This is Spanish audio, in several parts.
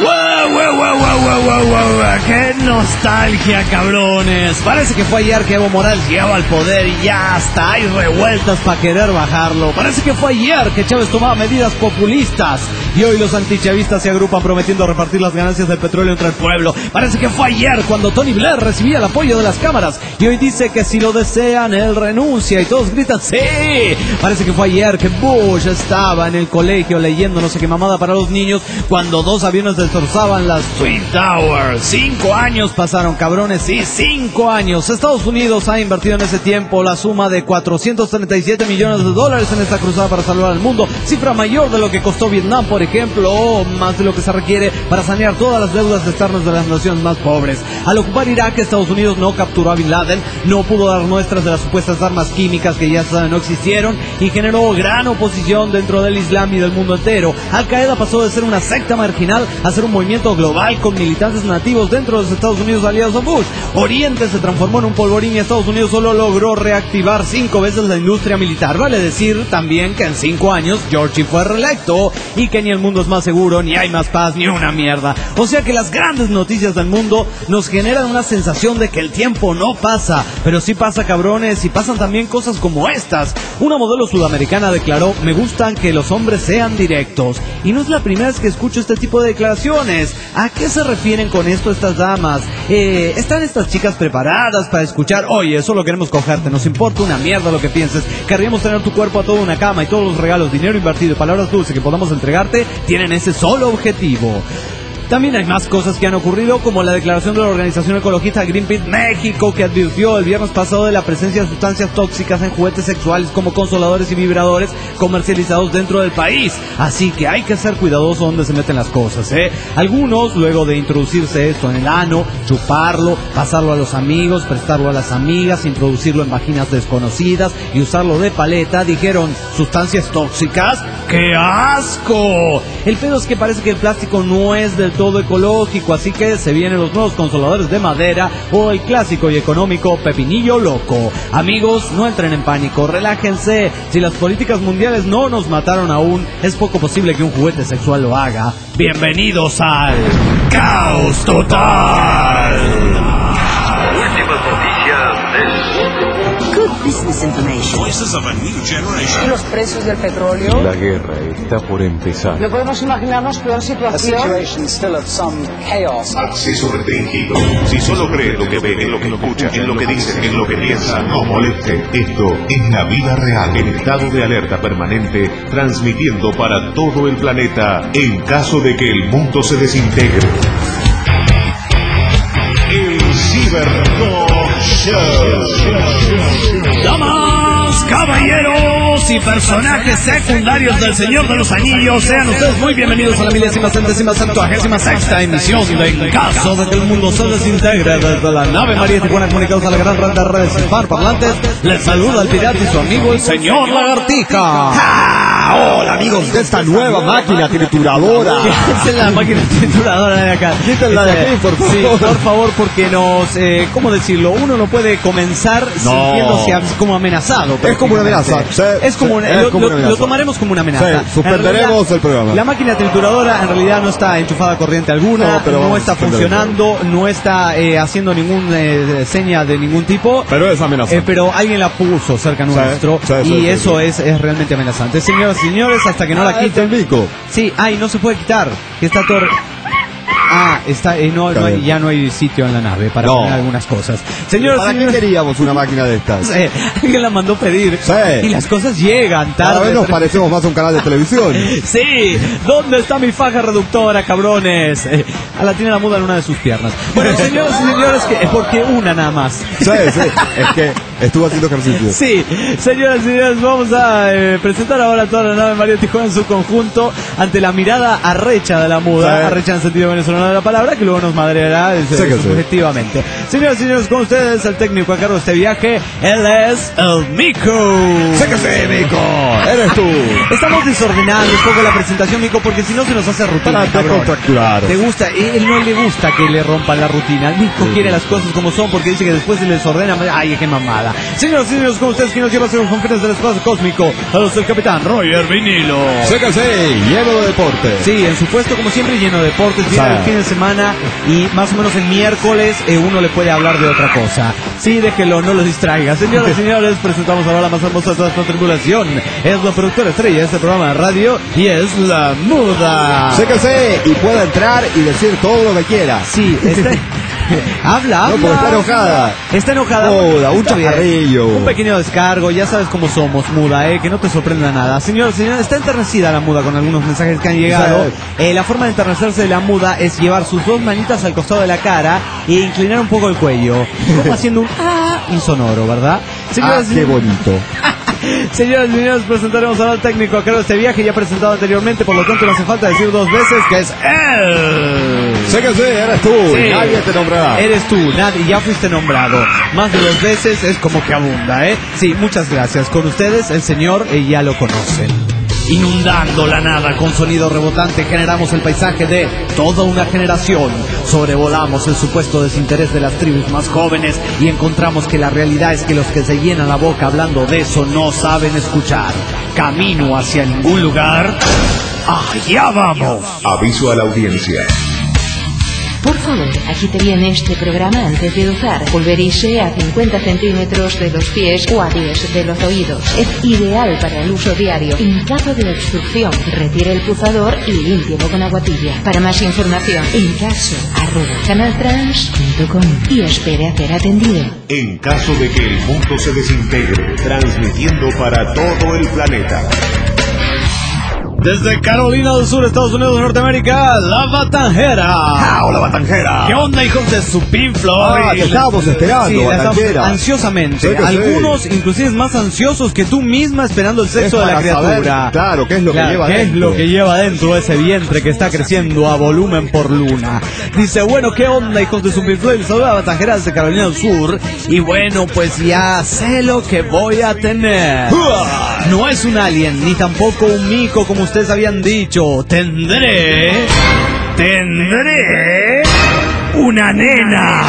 ¡Qué nostalgia, cabrones! Parece que fue ayer que Evo Morales llegaba al poder y ya hasta hay revueltas para querer bajarlo. Parece que fue ayer que Chávez tomaba medidas populistas y hoy los antichavistas se agrupan prometiendo repartir las ganancias del petróleo entre el pueblo. Parece que fue ayer cuando Tony Blair recibía el apoyo de las cámaras y hoy dice que si lo desean él renuncia y todos gritan ¡sí! Parece que fue ayer que Bush estaba en el colegio leyendo no sé qué mamada para los niños cuando dos aviones destrozaban las Twin Towers. 5 años pasaron, cabrones, sí, 5 años. Estados Unidos ha invertido en ese tiempo la suma de $437 millones en esta cruzada para salvar al mundo, cifra mayor de lo que costó Vietnam, por ejemplo, o más de lo que se requiere para sanear todas las deudas externas de las naciones más pobres. Al ocupar Irak, Estados Unidos no capturó a Bin Laden, no pudo dar muestras de las supuestas armas químicas que ya saben no existieron y generó gran oposición dentro del Islam y del mundo entero. Al Qaeda pasó de ser una secta marginal a ser un movimiento global con militantes nativos dentro de los Estados Unidos aliados a Bush. Oriente se transformó en un polvorín y Estados Unidos solo logró reactivar 5 veces la industria militar. Vale decir también que en 5 años Georgie fue reelecto y que ni el mundo es más seguro, ni hay más paz, ni una mierda. O sea que las grandes noticias del mundo nos generan una sensación de que el tiempo no pasa, pero sí pasa, cabrones, y pasan también cosas como estas. Una modelo sudamericana declaró: me gustan que los hombres sean directos. Y no es la primera vez que escucho este tipo de declaraciones. ¿A qué se refieren con esto estas damas? ¿Están estas chicas preparadas para escuchar? Oye, solo queremos cogerte, nos importa una mierda lo que pienses. Querríamos tener tu cuerpo a toda una cama y todos los regalos, dinero invertido y palabras dulces que podamos entregarte tienen ese solo objetivo. También hay más cosas que han ocurrido, como la declaración de la organización ecologista Greenpeace México, que advirtió el viernes pasado de la presencia de sustancias tóxicas en juguetes sexuales como consoladores y vibradores comercializados dentro del país. Así que hay que ser cuidadoso donde se meten las cosas, ¿eh? Algunos, luego de introducirse esto en el ano, chuparlo, pasarlo a los amigos, prestarlo a las amigas, introducirlo en vaginas desconocidas y usarlo de paleta, dijeron: ¿sustancias tóxicas? ¡Qué asco! El pedo es que parece que el plástico no es del todo ecológico, así que se vienen los nuevos consoladores de madera o el clásico y económico pepinillo loco. Amigos, no entren en pánico, relájense. Si las políticas mundiales no nos mataron aún, es poco posible que un juguete sexual lo haga. Bienvenidos al Caos Total. Últimas noticias del mundo. Good business information. Voices of a new generation. Los precios del petróleo. La guerra está por empezar. No podemos imaginarnos peor situación. Acceso restringido. Si solo cree lo que ve, en lo que escucha, en lo que dice, en lo que piensa, no moleste. Esto es la vida real. En estado de alerta permanente, transmitiendo para todo el planeta en caso de que el mundo se desintegre. El Ciberdog Show. Damas, caballeros y personajes secundarios del Señor de los Anillos, sean ustedes muy bienvenidos a la 1076ª emisión de En caso de que el mundo se desintegre. Desde la nave María Tijuana, comunicados a la gran red de redes hispanoparlantes, les saluda el pirata y su amigo el Señor Lagartija. Hola amigos de esta nueva máquina trituradora. ¿Qué es la máquina trituradora de acá? Quítenla de aquí, por favor. Sí, por favor, porque nos, ¿cómo decirlo? Uno no puede comenzar sintiéndose como amenazado. Es como una amenaza. Es como lo tomaremos como una amenaza. Sí, suspenderemos el programa. La máquina trituradora en realidad no está enchufada a corriente alguna, no está funcionando, no está haciendo ninguna seña de ningún tipo. Pero es amenaza. Pero alguien la puso cerca nuestro y eso es realmente amenazante. Señoras y señores, hasta que no la quiten. Sí, no se puede quitar. Que está todo. Está, ya no hay sitio en la nave para poner algunas cosas. Señores, ¿para qué queríamos una máquina de estas? Alguien la mandó pedir. Sí. Y las cosas llegan tarde. Cada vez nos parecemos más a un canal de televisión. Sí. ¿Dónde está mi faja reductora, cabrones? La tiene la muda en una de sus piernas. Bueno, señores y señores, porque una nada más. Sí. Es que estuvo haciendo ejercicio. Sí. Señoras y señores, vamos a presentar ahora toda la nave María Tijuana en su conjunto ante la mirada arrecha de la muda. Sí. Arrecha en el sentido venezolano de la palabra, que luego nos madreará subjetivamente. Señoras y señores, con ustedes el técnico a cargo de este viaje, él es el Mico. Sé que sí, Mico. Eres tú. Estamos desordenando un poco la presentación, Mico, porque si no se nos hace rutina. ¿Te gusta? Él no le gusta que le rompan la rutina. Mico quiere las cosas como son porque dice que después se le desordena. Ay, qué mamada. muda. Señoras y señores, con ustedes, quien nos lleva a hacer los confines del espacio cósmico, a los del capitán Roger Vinilo. Sécase, lleno de deporte. Sí, en su puesto, como siempre, lleno de deportes. Viene el fin de semana y más o menos el miércoles uno le puede hablar de otra cosa. Sí, déjelo, no lo distraiga. Señoras y señores, presentamos ahora la más hermosa de toda esta tribulación. Es la productora estrella de este programa de radio y es la muda. Sécase y pueda entrar y decir todo lo que quiera. Sí, habla. No, porque está enojada. Está enojada. Muda, un Está bien. chacarrillo. Un pequeño descargo, ya sabes cómo somos, muda, que no te sorprenda nada. Señores, está enternecida la muda con algunos mensajes que han llegado. La forma de enternecerse de la muda es llevar sus dos manitas al costado de la cara e inclinar un poco el cuello, como haciendo un insonoro, ¿verdad? Señores, Qué bonito. señores y señores, presentaremos ahora al técnico a cargo de este viaje, ya presentado anteriormente, por lo tanto no hace falta decir dos veces que es él. Sécase, eres tú. Sí. Nadie te nombrará. Eres tú, nadie, ya fuiste nombrado. Más de dos veces es como que abunda, ¿eh? Sí, muchas gracias. Con ustedes, el señor, ya lo conocen. Inundando la nada con sonido rebotante, generamos el paisaje de toda una generación. Sobrevolamos el supuesto desinterés de las tribus más jóvenes y encontramos que la realidad es que los que se llenan la boca hablando de eso no saben escuchar. Camino hacia ningún lugar. ¡Allá vamos! Aviso a la audiencia. Por favor, agite bien este programa antes de usar. Pulverice a 50 centímetros de los pies o a 10 de los oídos. Es ideal para el uso diario. En caso de obstrucción, retire el pulsador y límpielo con agua tibia. Para más información, encaso@canaltrans.com y espere a ser atendido. En caso de que el mundo se desintegre, transmitiendo para todo el planeta. Desde Carolina del Sur, Estados Unidos de Norteamérica, La Batanjera. ¡Hola, Batanjera! ¿Qué onda, hijos de su Pink Floyd? Te estábamos esperando, Sí, la estamos Batanjera. ansiosamente. Sí que sí. Algunos, inclusive, más ansiosos que tú misma esperando el sexo de la para saber, criatura. claro, qué es lo que lleva ¿qué dentro? es lo que lleva dentro ese vientre que está creciendo a volumen por luna? Dice, bueno, ¿qué onda, hijos de su Pink Floyd? Saluda a Batanjera desde Carolina del Sur. Y bueno, pues ya sé lo que voy a tener. No es un alien, ni tampoco un mico, como ustedes habían dicho. Tendré una nena.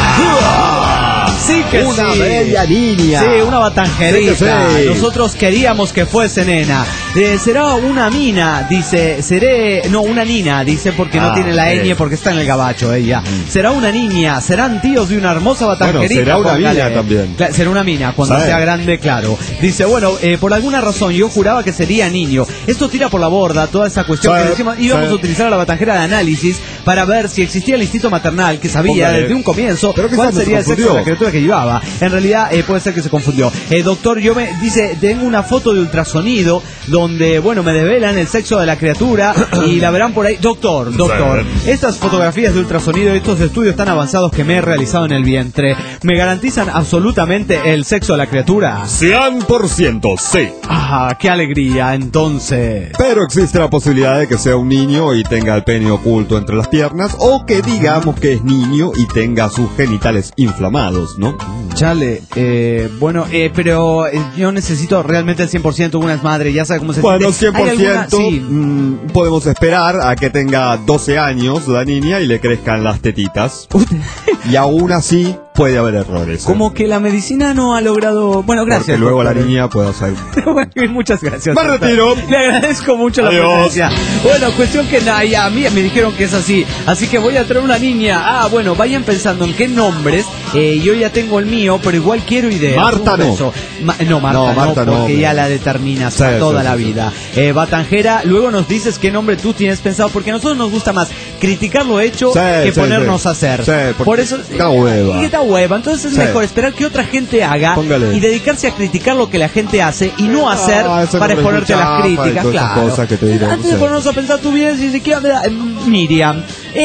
Sí que Una sí. bella niña. Sí, una batanjerita. Sí que sí. Nosotros queríamos que fuese nena. Será una mina, dice. Una nina, dice, porque no tiene la ñ, porque está en el gabacho ella. Será una niña, serán tíos de una hermosa batanjerita. Será una póngale. mina también. Será una mina, cuando ¿Sabe? sea grande, claro. Dice, bueno, por alguna razón yo juraba que sería niño. Esto tira por la borda toda esa cuestión ¿Sabe? que decimos, íbamos a utilizar a la batanjera de análisis para ver si existía el instinto maternal que sabía Póngale. desde un comienzo Pero cuál quizás sería el se sexo de la confundió. criatura que llevaba. En realidad puede ser que se confundió. Doctor, dice, tengo una foto de ultrasonido donde, bueno, me develan el sexo de la criatura y la verán por ahí. Doctor, estas fotografías de ultrasonido, estos estudios tan avanzados que me he realizado en el vientre, ¿me garantizan absolutamente el sexo de la criatura? 100%, sí. Ah, qué alegría, entonces. Pero existe la posibilidad de que sea un niño y tenga el pene oculto entre las piernas, o que digamos que es niño y tenga sus genitales inflamados, ¿no? Chale, bueno, pero yo necesito realmente el 100%, una es madre, ya sabe cómo se Bueno, siente. ¿Hay 100%, alguna? Sí. podemos esperar a que tenga 12 años la niña y le crezcan las tetitas. Y aún así puede haber errores. Como que la medicina no ha logrado... Bueno, gracias. Porque luego doctor. la niña puede hacer... Bueno, muchas gracias. Me doctor. retiro. Le agradezco mucho la Adiós. presencia. Bueno, cuestión que a mí me dijeron que es así. Así que voy a traer una niña. Ah, bueno, vayan pensando en qué nombres. Yo ya tengo el mío, pero igual quiero ideas. Marta Un no. beso. No, Marta no, porque ya la determinas Sí, toda sí, la sí, vida. Batanjera, luego nos dices qué nombre tú tienes pensado, porque a nosotros nos gusta más criticar lo hecho Sí, que sí, ponernos sí. a hacer. Sí, porque por eso da hueva. Y que da hueva. Entonces es Sí. mejor esperar que otra gente haga Póngale. y dedicarse a criticar lo que la gente hace y no hacer eso para no exponerte a las resulta, críticas, y todas esas claro. cosas que te dirán, Antes de sí. ponernos a pensar tú bien, si siquiera Miriam.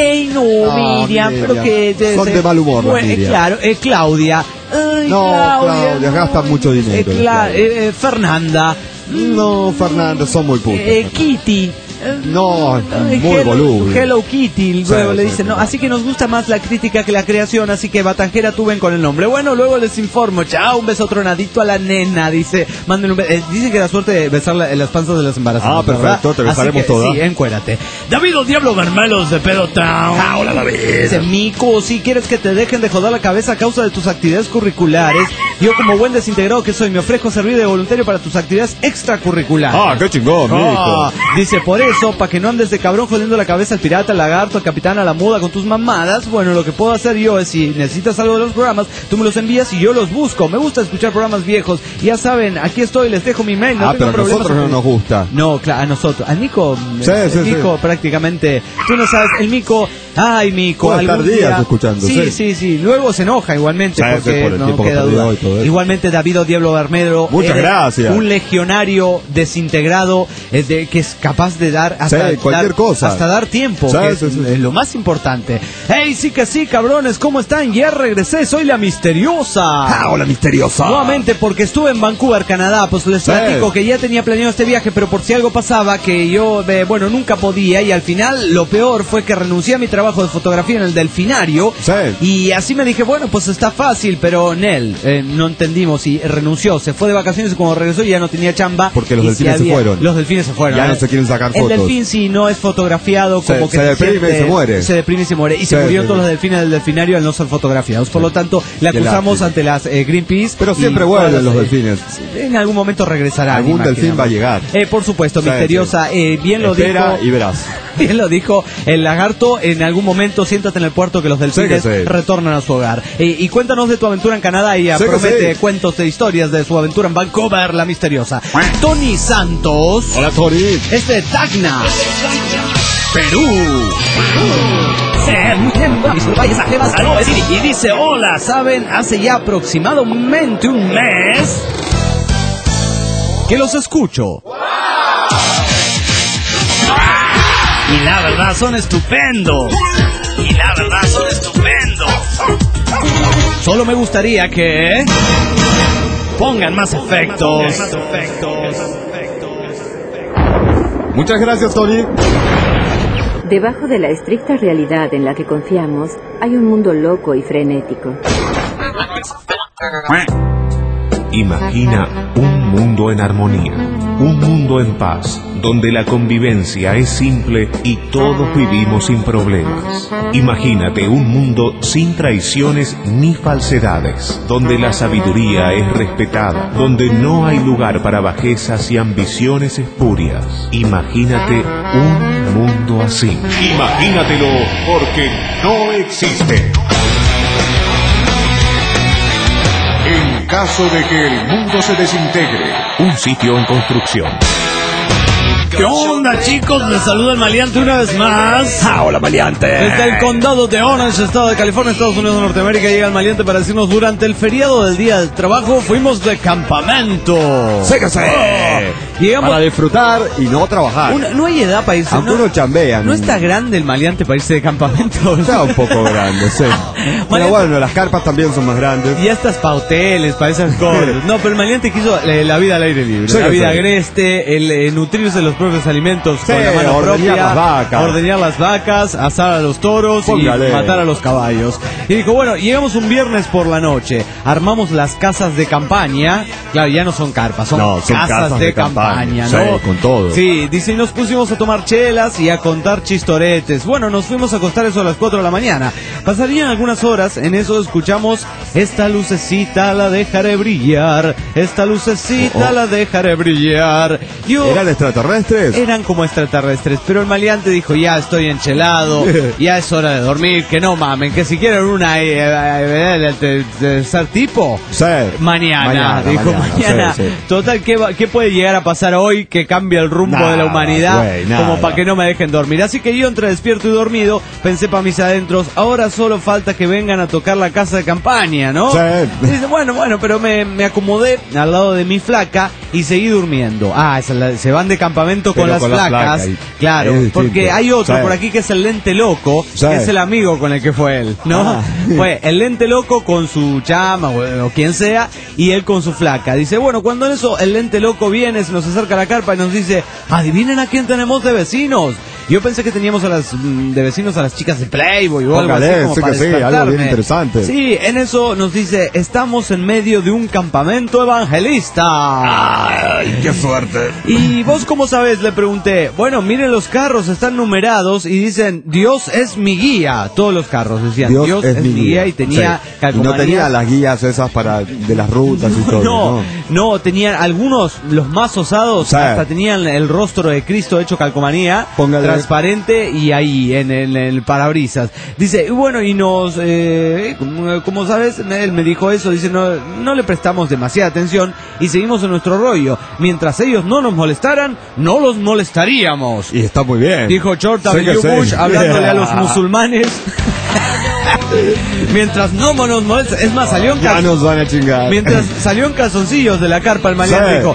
Miriam, pero Miriam. que Son de mal humor, las Miriam. claro, Claudia. Ay, No, Claudia, gastan mucho dinero, Claudia. Fernanda. No, Fernando, son muy putos. Kitty. No, muy voluble. Hello Kitty, luego Sí, le sí, dicen, sí. no, así que nos gusta más la crítica que la creación, así que Batanjera tú ven con el nombre. Bueno, luego les informo, chao, un beso tronadito a la nena, dice, manden un beso. Dicen que da suerte de besar las panzas de las embarazadas. Ah, perfecto, ¿verdad? te besaremos Así que, todas. Sí, encuérate. David o Diablo Bermelos de Pedo Town. Hola, David. Dice, Mico, si quieres que te dejen de joder la cabeza a causa de tus actividades curriculares, yo como buen desintegrado que soy, me ofrezco servir de voluntario para tus actividades extracurriculares. Ah, qué chingón, Mico. Dice, por eso, para que no andes de cabrón jodiendo la cabeza al pirata, al lagarto, al capitán, a la muda con tus mamadas, bueno, lo que puedo hacer yo es, si necesitas algo de los programas, tú me los envías y yo los busco. Me gusta escuchar programas viejos. Ya saben, aquí estoy, les dejo mi mail. No Ah, tengo pero a problemas nosotros no con- nos gusta. No, claro, a nosotros. Al Mico, Sí, sí, el Mico sí. prácticamente, tú no sabes, el Mico, ay, Mico, Puede estar algún días día- escuchando, Sí, sí. sí, luego se enoja igualmente, Sí, sí, porque por el no tiempo que queda perdió duda. y todo eso. Igualmente David o Diablo Bermedro, Muchas eres gracias. un legionario desintegrado, que es capaz de dar hasta Sí, cualquier dar- cosa. hasta dar tiempo, Sí, que sí, sí. es lo más importante. Hey, sí que sí, cabrones, ¿cómo están? Ya regresé, soy la misteriosa. Hola, misteriosa. Nuevamente, porque estuve en Vancouver, Canadá, pues les Sí. platico que ya tenía planeado este viaje, pero por si algo pasaba, que yo, bueno, nunca podía, y al final lo peor fue que renuncié a mi trabajo de fotografía en el Delfinario, Sí. y así me dije, bueno, pues está fácil, pero Nel, no entendimos, y renunció, se fue de vacaciones y cuando regresó ya no tenía chamba. Porque los y delfines se fueron. Los delfines se fueron. Ya no se quieren sacar El fotos. delfín si no es fotografiado, Se- como que se deprime y se muere. Se deprime y se muere, y se Sí, murieron sí, todos sí. los delfines del Delfinario al no ser fotografiados, por lo tanto, le Qué acusamos lástima. ante las Greenpeace. Pero siempre y vuelven todas los las, delfines. En algún momento regresará. Algún delfín va a llegar. Por supuesto, Sí, misteriosa. Bien lo Espera dijo. y verás. Bien lo dijo el lagarto. En algún momento siéntate en el puerto que los delfines Sí que sí. retornan a su hogar. Y cuéntanos de tu aventura en Canadá. Y Sí que promete sí. cuentos de historias de su aventura en Vancouver, la misteriosa. Tony Santos Hola, Tori. es de Tacna, Perú. Y dice, hola, ¿saben? Hace ya aproximadamente un mes que los escucho. Y la verdad son estupendos. Solo me gustaría que pongan más efectos. Muchas gracias, Tori. Debajo de la estricta realidad en la que confiamos, hay un mundo loco y frenético. Imagina un mundo en armonía, un mundo en paz, donde la convivencia es simple y todos vivimos sin problemas. Imagínate un mundo sin traiciones ni falsedades, donde la sabiduría es respetada, donde no hay lugar para bajezas y ambiciones espurias. Imagínate un mundo así. Imagínatelo, porque no existe. En caso de que el mundo se desintegre, un sitio en construcción. ¿Qué onda, chicos? Les saluda el maleante una vez más. Hola, maleante. Desde el condado de Orange, estado de California, Estados Unidos de Norteamérica, llega el maleante para decirnos: durante el feriado del Día del Trabajo fuimos de campamento. ¡Séquese! Llegamos. Para disfrutar y no trabajar. No hay edad para irse. Aunque uno chambea. No está grande el maleante para irse de campamento. Está un poco grande, sí. Pero bueno, las carpas también son más grandes. Ya estás para hoteles, para esas cosas. No, pero el maleante quiso la vida al aire libre. Sí, la vida sí. agreste, el nutrirse de los propios alimentos Sí, con la mano ordeñar propia, las vacas. ordeñar las vacas, asar a los toros Póngale. y matar a los caballos. Y dijo, bueno, llegamos un viernes por la noche, armamos las casas de campaña. Claro, ya no son carpas, son, No, son casas de campaña, Sí, ¿no? con todo. Sí, dice, y nos pusimos a tomar chelas y a contar chistoretes. Bueno, nos fuimos a acostar eso a las 4 de la mañana. Pasarían algunas horas, en eso escuchamos: esta lucecita la dejaré brillar, esta lucecita la dejaré brillar. Yo, ¿Eran extraterrestres? eran como extraterrestres, pero el maleante dijo: ya estoy enchelado, ya es hora de dormir, que no mamen, que si quieren una tercer tipo, Sí. mañana, dijo mañana. sí, sí. Total, ¿qué puede llegar a pasar hoy que cambia el rumbo Nada, de la humanidad? güey, nada. Como para que no me dejen dormir. Así que yo, entre despierto y dormido, pensé para mis adentros: ahora solo falta que vengan a tocar la casa de campaña, ¿no? Sí. Y dice, bueno, pero me acomodé al lado de mi flaca y seguí durmiendo. Se van de campamento con Pero las placas. Claro, porque hay otro por aquí que es el lente loco, que es el amigo con el que fue él, ¿no? Fue el lente loco con su chama o quien sea, y él con su flaca. Dice, bueno, cuando en eso el lente loco viene, se nos acerca a la carpa y nos dice, adivinen a quién tenemos de vecinos. Yo pensé que teníamos de vecinos a las chicas de Playboy o algo así como para despertarme. Algo bien interesante. Sí, en eso nos dice, estamos en medio de un campamento evangelista. ¡Ay, qué suerte! ¿Y vos cómo sabes? Le pregunté. Bueno, miren, los carros están numerados y dicen, Dios es mi guía. Todos los carros decían, Dios es mi guía, y tenía calcomanías. Y no tenía las guías esas de las rutas y todo. No, tenían algunos, los más osados, hasta tenían el rostro de Cristo hecho calcomanía. Póngale transparente y ahí en el parabrisas. Dice, y bueno, y nos, como sabes, él me dijo eso, dice, no le prestamos demasiada atención y seguimos en nuestro rollo. Mientras ellos no nos molestaran, no los molestaríamos. Y está muy bien. Dijo George W. Bush hablándole a los musulmanes. Mientras no nos molesta, es más, salió en ya nos van a chingar. Mientras salió en calzoncillos de la carpa, el maleante dijo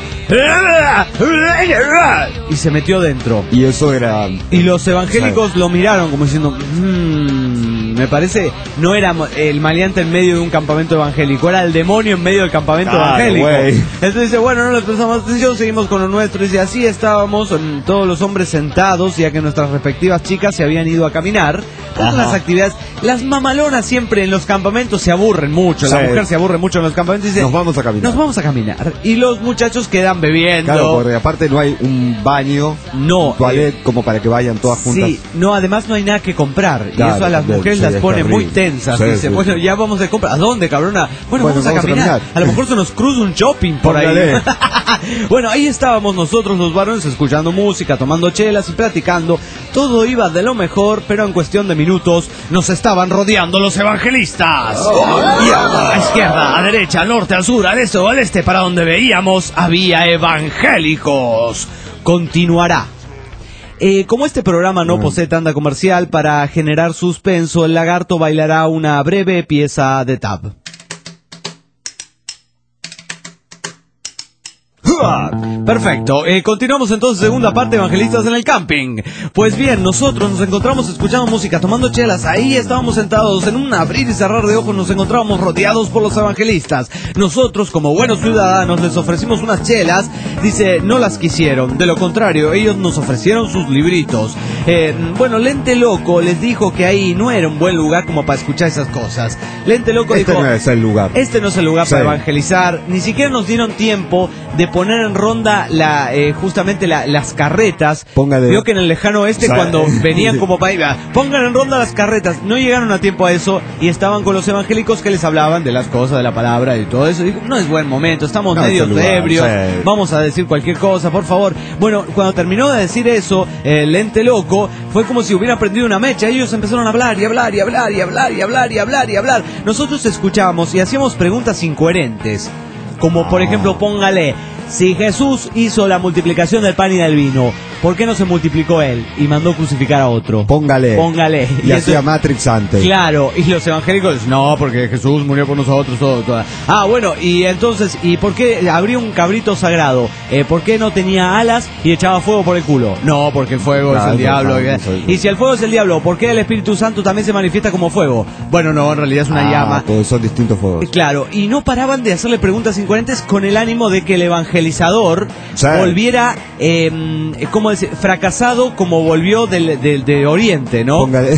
y se metió dentro. Y eso era. Y los evangélicos lo miraron como diciendo, me parece, no era el maleante en medio de un campamento evangélico, era el demonio en medio del campamento evangélico. Entonces dice, bueno, no les prestamos atención, seguimos con lo nuestro. Dice, así estábamos todos los hombres sentados, ya que nuestras respectivas chicas se habían ido a caminar. Todas las actividades, las mamalonas siempre en los campamentos se aburren mucho, la mujer se aburre mucho en los campamentos y dice, nos vamos a caminar. Y los muchachos quedan bebiendo. Claro, porque aparte no hay un baño, toilet como para que vayan todas juntas. Sí, no, además no hay nada que comprar. Claro, y eso a las mujeres las pone muy tensas. Dice, bueno, ya vamos de compra. ¿A dónde, cabrona? Bueno, vamos a caminar. A lo mejor se nos cruza un shopping por ahí. Bueno, ahí estábamos nosotros los varones escuchando música, tomando chelas y platicando. Todo iba de lo mejor, pero en cuestión de minutos nos estaban rodeando los evangelistas. Y a izquierda, a derecha, al norte, al sur, al este o al este, para donde veíamos había evangélicos. Continuará. Como este programa no posee tanda comercial, para generar suspenso, el lagarto bailará una breve pieza de tap. Perfecto, continuamos entonces segunda parte, evangelistas en el camping. Pues bien, nosotros nos encontramos escuchando música, tomando chelas. Ahí estábamos sentados en un abrir y cerrar de ojos, nos encontrábamos rodeados por los evangelistas. Nosotros, como buenos ciudadanos, les ofrecimos unas chelas. Dice, no las quisieron, de lo contrario, ellos nos ofrecieron sus libritos. Bueno, Lente Loco les dijo que ahí no era un buen lugar como para escuchar esas cosas. Lente Loco dijo, no es el lugar. Este no es el lugar para evangelizar. Ni siquiera nos dieron tiempo de poner en ronda justamente las carretas. Vio que en el lejano oeste, cuando venían como para ir, pongan en ronda las carretas, no llegaron a tiempo a eso y estaban con los evangélicos que les hablaban de las cosas, de la palabra y todo eso. Dijo, no es buen momento, estamos medio ebrios, vamos a decir cualquier cosa, por favor. Bueno, cuando terminó de decir eso, el Lente Loco, fue como si hubiera prendido una mecha. Ellos empezaron a hablar y hablar y hablar y hablar y hablar y hablar y hablar. Nosotros escuchábamos y hacíamos preguntas incoherentes, como por ejemplo, póngale, si Jesús hizo la multiplicación del pan y del vino, ¿por qué no se multiplicó él y mandó crucificar a otro? Póngale. Y hacía Matrix antes. Claro, y los evangélicos, no, porque Jesús murió por nosotros, todo. Bueno, y entonces, ¿y por qué habría un cabrito sagrado? ¿Por qué no tenía alas y echaba fuego por el culo? No, porque el fuego es el diablo. Y si el fuego es el diablo, ¿por qué el Espíritu Santo también se manifiesta como fuego? Bueno, no, en realidad es una llama. Todos son distintos fuegos. Claro, y no paraban de hacerle preguntas incoherentes con el ánimo de que el evangelizador volviera, ¿cómo decir? Fracasado como volvió de Oriente, ¿no? Póngale.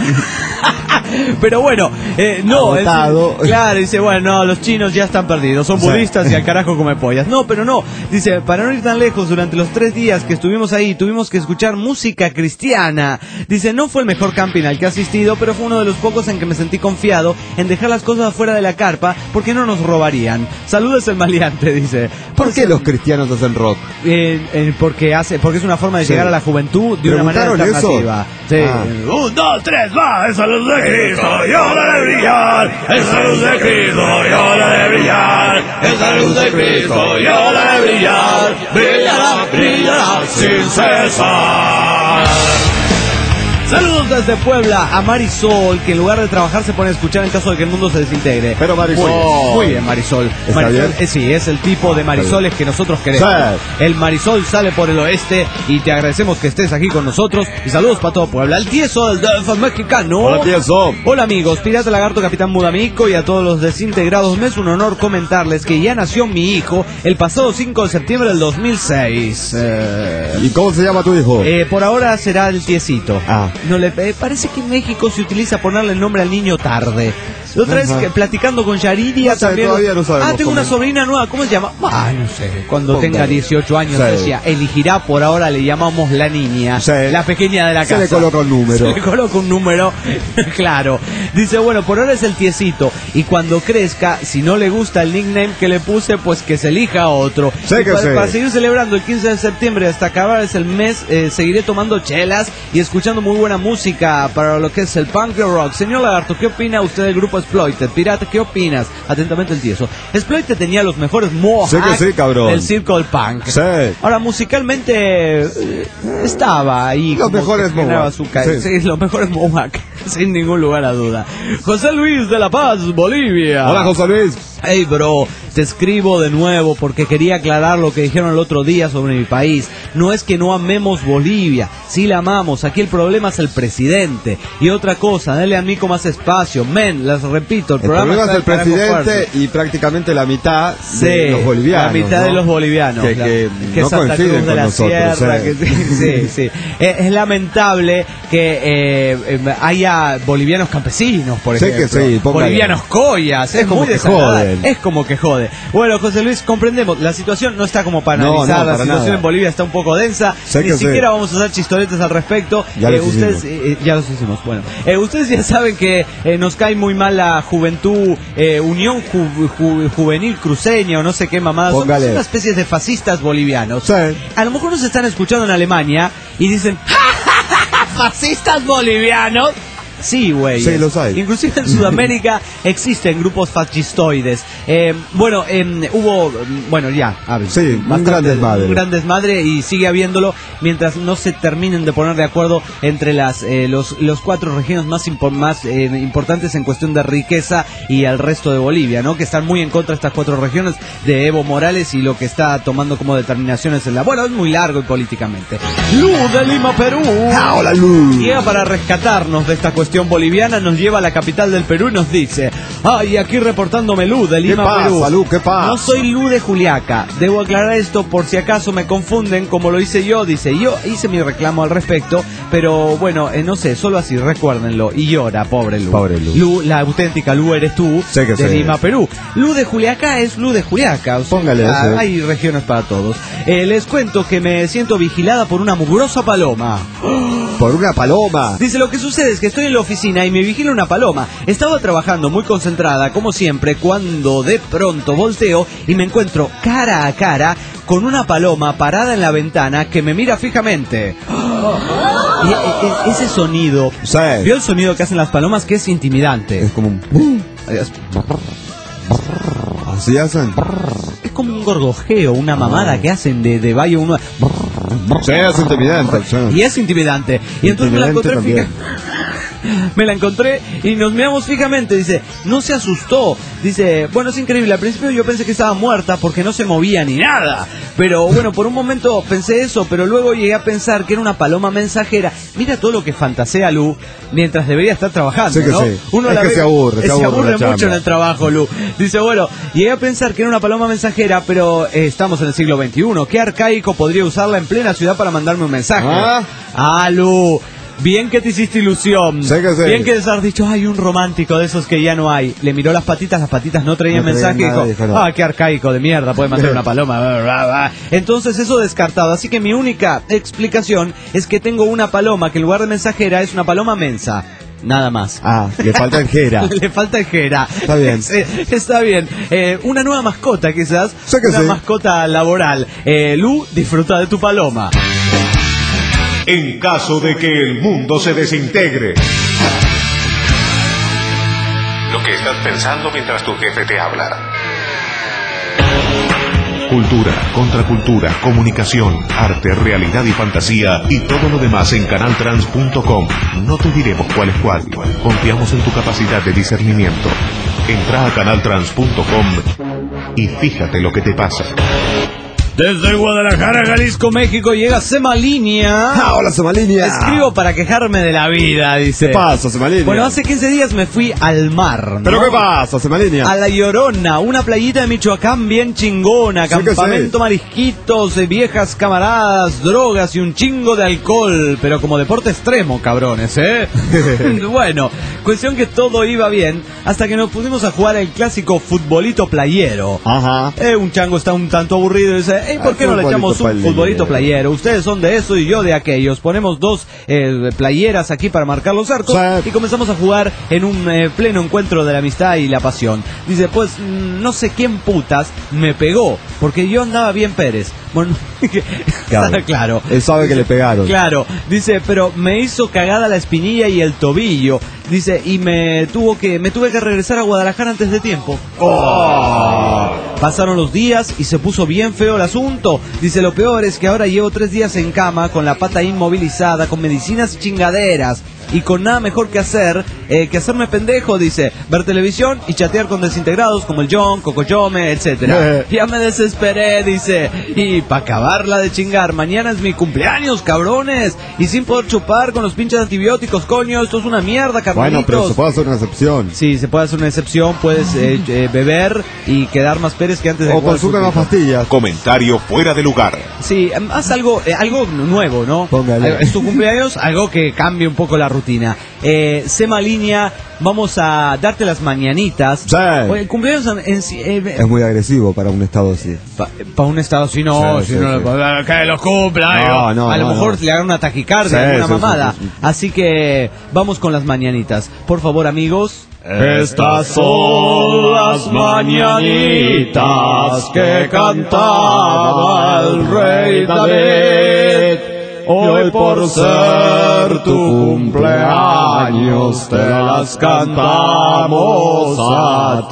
Pero bueno, no, claro, dice, bueno, no, los chinos ya están perdidos, son budistas y al carajo come pollas. No, pero no, dice, para no ir tan lejos, durante los 3 días que estuvimos ahí, tuvimos que escuchar música cristiana. Dice, no fue el mejor camping al que he asistido, pero fue uno de los pocos en que me sentí confiado en dejar las cosas afuera de la carpa, porque no nos robarían. Saludos el maleante, dice. ¿Por qué los cristianos hacen rock? Porque es una forma de llegar a la juventud de una manera alternativa. Sí. 1, 2, 3, va, esa luz de Cristo, yo la de brillar, esa luz de Cristo, yo la de brillar, esa luz de Cristo, yo la de brillar, brillará, brillará sin cesar. Saludos desde Puebla a Marisol, que en lugar de trabajar se pone a escuchar en caso de que el mundo se desintegre. Pero Marisol. Muy bien, Marisol. ¿Está Marisol, bien? sí, es el tipo de Marisoles que nosotros queremos. Sí. El Marisol sale por el oeste y te agradecemos que estés aquí con nosotros. Y saludos para todo Puebla. El tieso del DF mexicano. Hola, tieso. Hola amigos, Pirata Lagarto, Capitán Mudamico y a todos los desintegrados. Me es un honor comentarles que ya nació mi hijo el pasado 5 de septiembre del 2006. ¿Y cómo se llama tu hijo? Por ahora será el tiesito. Ah. No le parece que en México se utiliza ponerle el nombre al niño tarde. La otra vez que platicando con Yaridia No sé, también. todavía no sabemos tengo cómo. una sobrina nueva, ¿cómo se llama? No sé. Cuando Póngale. tenga 18 años, Sí. decía, elegirá, por ahora le llamamos la niña, Sí. la pequeña de la Se casa. le coloca un número. Se le coloca un número, claro. Dice, bueno, por ahora es el tiesito. Y cuando crezca, si no le gusta el nickname que le puse, pues que se elija otro. Sí Y que sí. para seguir celebrando el 15 de septiembre hasta acabar es el mes, seguiré tomando chelas y escuchando muy buena música para lo que es el punk y el rock. Señor Lagarto, ¿qué opina usted del grupo Exploited? Pirata, ¿qué opinas? Atentamente el tieso. Exploited tenía los mejores mohawks Sí que sí, cabrón. del circo del punk. Sí. Ahora, musicalmente estaba ahí. Los como mejores que generaba mohawk. su ca- Sí. Sí, los mejores mohawk, sin ningún lugar a duda. José Luis de La Paz, Bolivia. Hola, José Luis. Hey bro, te escribo de nuevo porque quería aclarar lo que dijeron el otro día sobre mi país. No es que no amemos Bolivia, sí la amamos, aquí el problema es el presidente. Y otra cosa, dale a Mico más espacio. Men, les repito, el El programa problema es está el del carajo presidente fuerte. y prácticamente la mitad Sí, de los bolivianos. la mitad ¿no? de los bolivianos. Que no Santa coinciden Cruz de con la nosotros. Sierra, Sí. sí, sí. Es lamentable que haya bolivianos campesinos, por Sí ejemplo. que sí, póngale. Bolivianos collas. Es como muy que desagradable. joden. Es como que jode. Bueno, José Luis, comprendemos. La situación no está como para No, analizar. no, la para situación nada. en Bolivia está un poco densa. Sé Ni que siquiera sí. vamos a hacer chistoretes al respecto. Ya los Ustedes ya los hicimos. Bueno, ustedes ya saben que nos cae muy mal la juventud, Unión Juvenil Cruceña o no sé qué mamada. Son Póngale. una especie de fascistas bolivianos. Sí. A lo mejor nos están escuchando en Alemania y dicen, ¿fascistas bolivianos? Sí, güey. Sí, los hay. Inclusive en Sudamérica existen grupos fascistoides. Hubo, bueno, ya, Sí, un gran desmadre. Un gran desmadre y sigue habiéndolo mientras no se terminen de poner de acuerdo entre los 4 regiones más importantes en cuestión de riqueza y el resto de Bolivia, ¿no? Que están muy en contra de estas 4 regiones de Evo Morales y lo que está tomando como determinaciones en la... Bueno, es muy largo y políticamente. Lu de Lima, Perú. Hola, Lu. Llega para rescatarnos de esta cuestión boliviana, nos lleva a la capital del Perú y nos dice: ay, aquí reportándome Lu de Lima, pasa, Perú. Lu? ¿Qué pasa? No soy Lu de Juliaca. Debo aclarar esto por si acaso me confunden, como lo hice yo. Dice, yo hice mi reclamo al respecto, pero bueno, no sé, solo así, recuérdenlo. Y llora, pobre Lu. Pobre Lu. Lu, la auténtica Lu eres tú, Sé que de sí. Lima, Perú. Lu de Juliaca es Lu de Juliaca. O sea, Póngale ese. hay regiones para todos. Les cuento que me siento vigilada por una mugrosa paloma. Por una paloma. Dice, lo que sucede es que estoy en la oficina y me vigila una paloma. Estaba trabajando muy concentrada, como siempre, cuando de pronto volteo y me encuentro cara a cara con una paloma parada en la ventana que me mira fijamente. Y ese sonido, Sí. ¿vio el sonido que hacen las palomas? Que es intimidante. Es como un... Así hacen. Es como un gorgojeo, una mamada que hacen de valle uno. Sí, es intimidante. Sí. Y es intimidante. Y entonces me la encontré Intimidante me la encontré y nos miramos fijamente. Dice, no se asustó. Dice, bueno, es increíble. Al principio yo pensé que estaba muerta porque no se movía ni nada. Pero bueno, por un momento pensé eso, pero luego llegué a pensar que era una paloma mensajera. Mira todo lo que fantasea Lu mientras debería estar trabajando, Sí que ¿no? sí. Uno Es la que ve- se aburre la mucho chamba. en el trabajo, Lu. Dice, bueno, llegué a pensar que era una paloma mensajera, pero estamos en el siglo XXI. ¿Qué arcaico podría usarla en plena ciudad para mandarme un mensaje? Ah, Lu. Bien que te hiciste ilusión. Sí que sí. Bien que les has dicho, hay un romántico de esos que ya no hay. Le miró las patitas no traían No traían mensaje y nada, dijo, dijo, no. qué arcaico de mierda, puede mandar una paloma. Entonces eso descartado. Así que mi única explicación es que tengo una paloma que en lugar de mensajera es una paloma mensa. Nada más. Ah, le falta el jera. Le falta el jera. Está bien. Sí, está bien. Una nueva mascota quizás. Sí que una sí. mascota laboral. Lu, disfruta de tu paloma. En caso de que el mundo se desintegre. Lo que estás pensando mientras tu jefe te habla. Cultura, contracultura, comunicación, arte, realidad y fantasía y todo lo demás en canaltrans.com. No te diremos cuál es cuál. Confiamos en tu capacidad de discernimiento. Entra a canaltrans.com y fíjate lo que te pasa. Desde Guadalajara, Jalisco, México, llega Semalinea. Hola, Semalinea. Escribo para quejarme de la vida, dice. ¿Qué pasa, Semalinea? Bueno, hace 15 días me fui al mar, ¿no? ¿Pero qué pasa, Semalinea? A La Llorona, una playita de Michoacán bien chingona, Sí, campamento marisquitos, viejas camaradas, drogas y un chingo de alcohol, pero como deporte extremo, cabrones, ¿eh? Bueno, cuestión que todo iba bien, hasta que nos pusimos a jugar el clásico futbolito playero. Ajá. Un chango está un tanto aburrido y dice, ¿por qué no le echamos un futbolito playero? Ustedes son de eso y yo de aquellos. Ponemos dos playeras aquí para marcar los arcos, sí. Y comenzamos a jugar en un pleno encuentro de la amistad y la pasión. Dice, pues no sé quién putas me pegó, porque yo andaba bien Pérez. Bueno, claro. Él sabe que le pegaron. Claro, dice, pero me hizo cagada la espinilla y el tobillo. Dice, y me tuve que regresar a Guadalajara antes de tiempo. Pasaron los días y se puso bien feo el asunto. Dice, lo peor es que ahora llevo 3 días en cama con la pata inmovilizada, con medicinas y chingaderas, y con nada mejor que hacer que hacerme pendejo, dice, ver televisión y chatear con desintegrados como el John, Cocoyome, etcétera. Ya me desesperé, dice, y para acabarla de chingar, mañana es mi cumpleaños, cabrones, y sin poder chupar con los pinches antibióticos, coño, esto es una mierda, carnalitos. Bueno, pero se puede hacer una excepción. Sí, se puede hacer una excepción, puedes beber y quedar más Pérez que antes de o consume más pastillas. Comentario fuera de lugar. Sí, haz algo nuevo, ¿no? Póngale. Es tu cumpleaños, algo que cambie un poco la rutina. Semalinea, vamos a darte las mañanitas. Sí. Oye, el cumpleaños es muy agresivo para un estado así. Para un estado así, no, sí, si no, que los cumpla. A lo mejor le hagan una taquicardia, una mamada. Sí. Así que vamos con las mañanitas. Por favor, amigos. Estas son las mañanitas que cantaba el rey David. Hoy por ser tu cumpleaños te las cantamos a